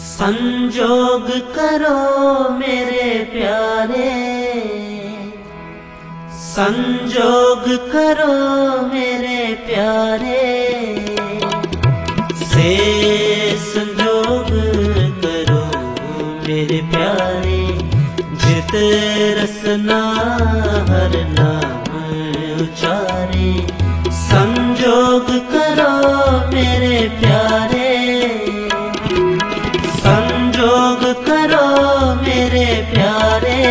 संजोग करो मेरे प्यारे, संजोग करो मेरे प्यारे, से संजोग करो मेरे प्यारे। जित रसना हर नाम उचारे, संजोग करो मेरे प्यारे, संजोग करो मेरे प्यारे,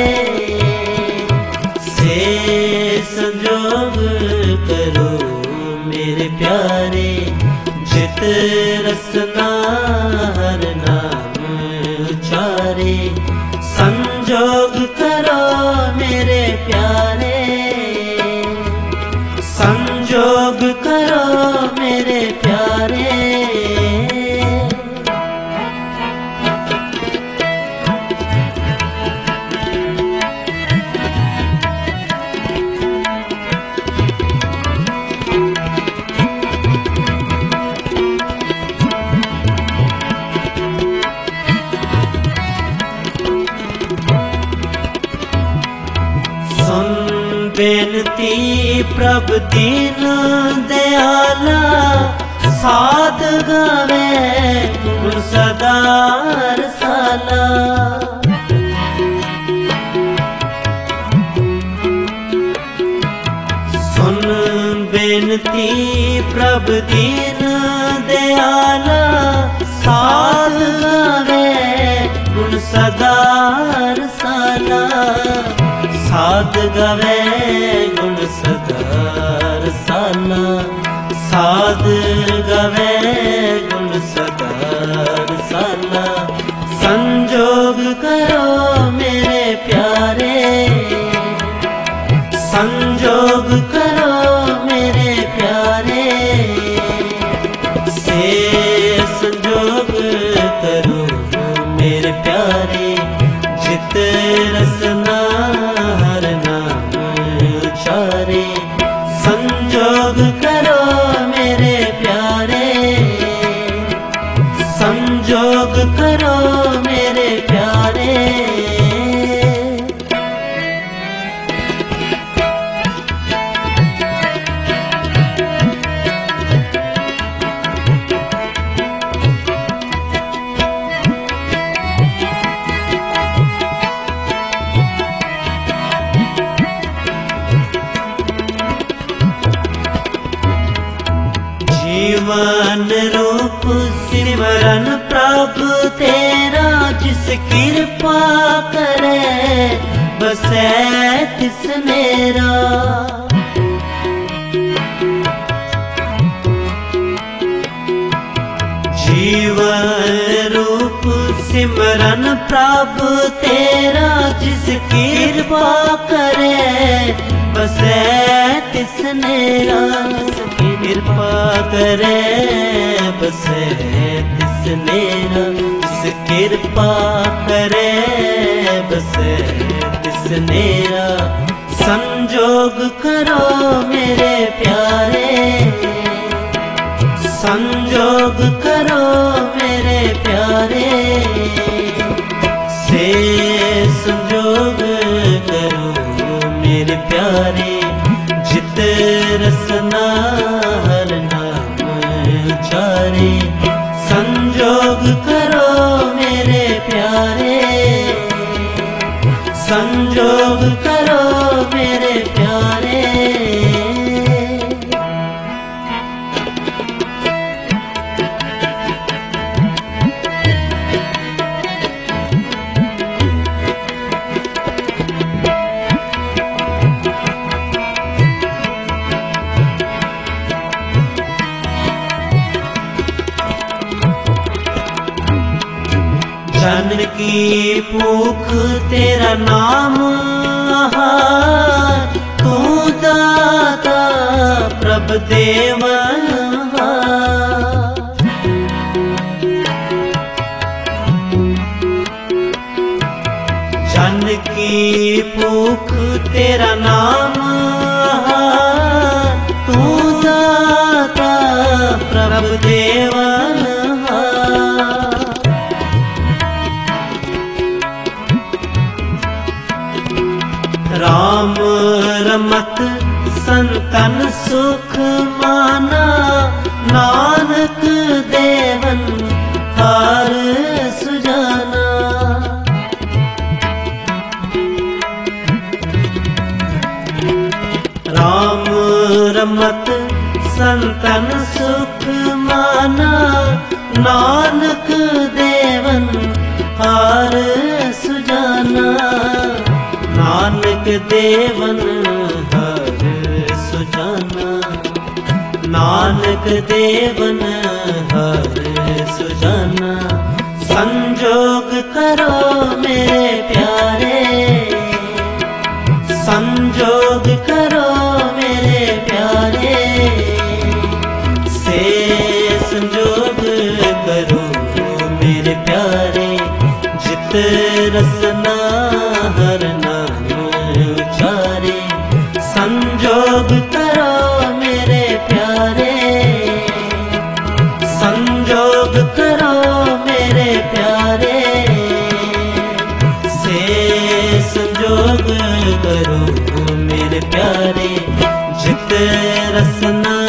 से संजोग करो मेरे प्यारे। जित रसना हर नाम उचारे, संजोग करो मेरे प्यारे, संजोग करो मेरे प्यारे। बेनती प्रभ दीन दयाला, साध गावे गुण सदा रसाला। सुन बेनती प्रभ दीन दयाला, साध गावे गुण सदा रसाला। साध गावे गुण सदा रसाला, साध गावे गुण सदा रसाला। संजोग करो मेरे प्यारे, संजोग करो मेरे प्यारे, से संजोग करो मेरे प्यारे। जित रसना हर नाम उचारे, संजोग करो मेरे प्यारे, संजोग करो मेरे प्यारे। जीवन रूप सिमरन प्रभु तेरा, जिस कृपा करे बसे तिस मेरा। जीवन रूप सिमरन प्रभु तेरा, जिस कृपा करे बसे तिस मेरा। कृपा करे बसे तिस मेरा, जिस कृपा करे बसे तिस मेरा। संजोग करो मेरे प्यारे, संजोग करो मेरे प्यारे, से संजोग करो मेरे प्यारे। जित रसना हर नाम उचारे, संजोग करो मेरे प्यारे, संजोग करो मेरे प्यारे। जानकी भूख तेरा नाम आहार, तू दाता प्रभ देवनहार। जानकी भूख तेरा नाम आहार, तू दाता प्रभ देवनहार। नानक देवन हार सुजाना। राम रमत संतन सुख माना, नानक देवन हार सुजाना। नानक देवन हार सुजाना, नानक देवन हार सुजाना। संजोग करो मेरे प्यारे, संजोग करो मेरे प्यारे, से संजोग करो मेरे प्यारे। जित रसना हर नाम उचारे, संजोग करो मेरे प्यारे, संजोग करो मेरे प्यारे, से संजोग करो मेरे प्यारे। जित रसना